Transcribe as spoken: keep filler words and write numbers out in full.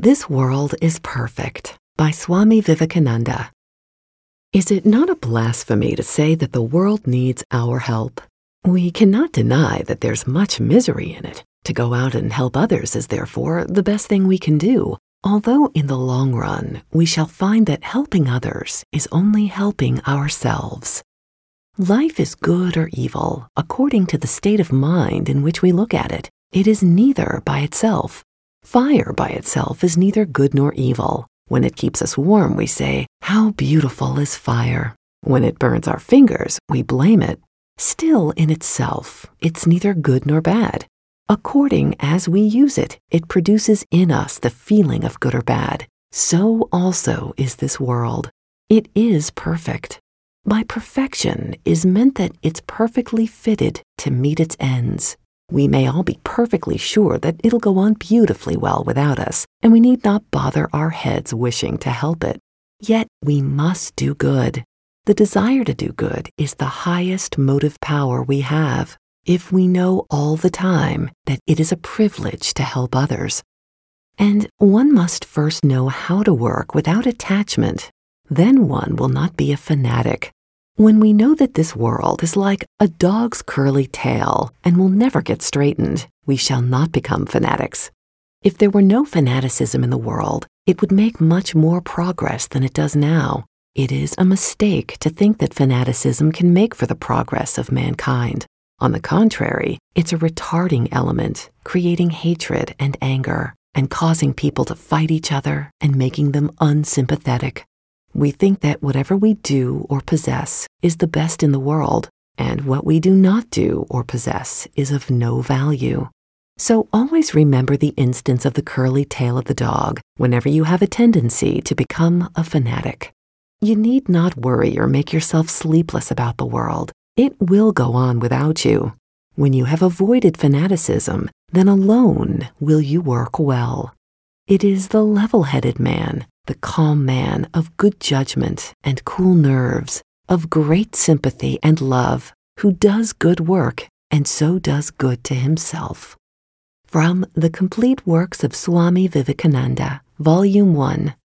This World is Perfect by Swami Vivekananda. Is it not a blasphemy to say that the world needs our help? We cannot deny that there's much misery in it. To go out and help others is therefore the best thing we can do, although in the long run we shall find that helping others is only helping ourselves. Life is good or evil according to the state of mind in which we look at it. It is neither by itself. Fire by itself is neither good nor evil. When it keeps us warm, we say, "How beautiful is fire." When it burns our fingers, we blame it. Still, in itself, it's neither good nor bad. According as we use it, it produces in us the feeling of good or bad. So also is this world. It is perfect. By perfection is meant that it's perfectly fitted to meet its ends. We may all be perfectly sure that it'll go on beautifully well without us, and we need not bother our heads wishing to help it. Yet we must do good. The desire to do good is the highest motive power we have, if we know all the time that it is a privilege to help others. And one must first know how to work without attachment. Then one will not be a fanatic. When we know that this world is like a dog's curly tail and will never get straightened, we shall not become fanatics. If there were no fanaticism in the world, it would make much more progress than it does now. It is a mistake to think that fanaticism can make for the progress of mankind. On the contrary, it's a retarding element, creating hatred and anger, and causing people to fight each other and making them unsympathetic. We think that whatever we do or possess is the best in the world, and what we do not do or possess is of no value. So always remember the instance of the curly tail of the dog whenever you have a tendency to become a fanatic. You need not worry or make yourself sleepless about the world. It will go on without you. When you have avoided fanaticism, then alone will you work well. It is the level-headed man, the calm man of good judgment and cool nerves, of great sympathy and love, who does good work and so does good to himself. From The Complete Works of Swami Vivekananda, Volume one,